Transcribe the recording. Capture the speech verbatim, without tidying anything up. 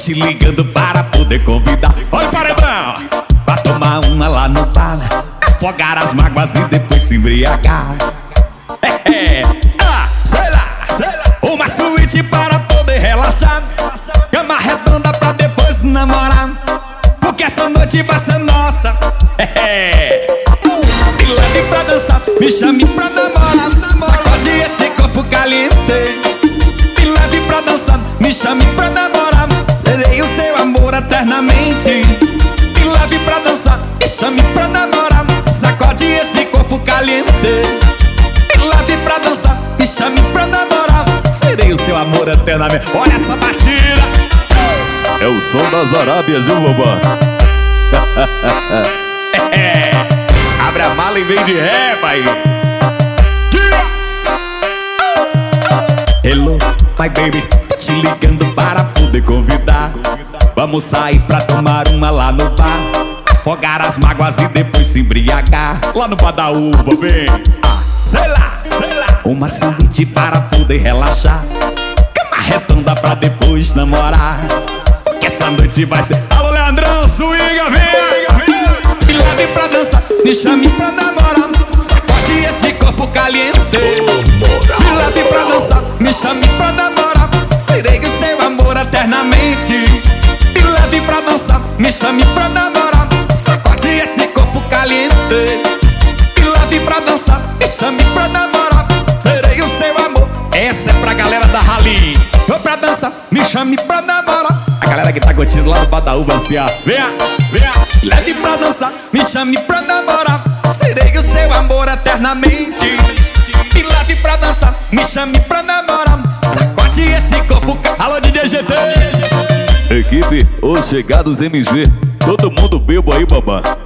te ligando para poder convidar. Olha o paredão! Pra tomar uma lá no bar, afogar as mágoas e depois se embriagar. É, é, ah, sei lá, sei lá. Uma suíte para poder relaxar, cama redonda pra depois namorar, porque essa noite vai ser nossa. É, é. Me leve pra dançar, me chame pra namorar, sacode esse corpo caliente. Me leve pra dançar, me chame pra namorar, serei o seu amor eternamente. Me leve pra dançar, me chame pra namorar, sacode esse corpo caliente. Me leve pra dançar, me chame pra namorar, serei o seu amor eternamente. Olha essa batida! É o som das Arábias, viu, bobão? É, abre a mala e vem de ré, pai. Hello, my baby, tô te ligando para poder convidar. Vamos sair pra tomar uma lá no bar, afogar as mágoas e depois se embriagar. Lá no bar da uva, vem. Ah, sei lá, sei lá. Uma suíte para poder relaxar, cama redonda pra depois namorar, porque essa noite vai ser... Alô, Leandrão, swinga, vem. Me leve pra dançar, me chame pra namorar, sacode esse corpo caliente. Me leve pra dançar, me chame pra namorar, serei o seu amor eternamente. Me leve pra dançar, me chame pra namorar, sacode esse corpo caliente. Me leve pra dançar, me chame pra namorar, serei o seu amor. Essa é pra galera da Rally. Vou pra dançar, me chame pra namorar, a galera que tá curtindo lá no bar da uva assim, ó. Venha, venha. Leve pra dançar, me chame pra namorar, serei o seu amor eternamente. Me leve pra dançar, me chame pra namorar, sacode esse corpo ca... Alô, D J G T. Equipe Os Chegados M G. Todo mundo bebo aí, babá.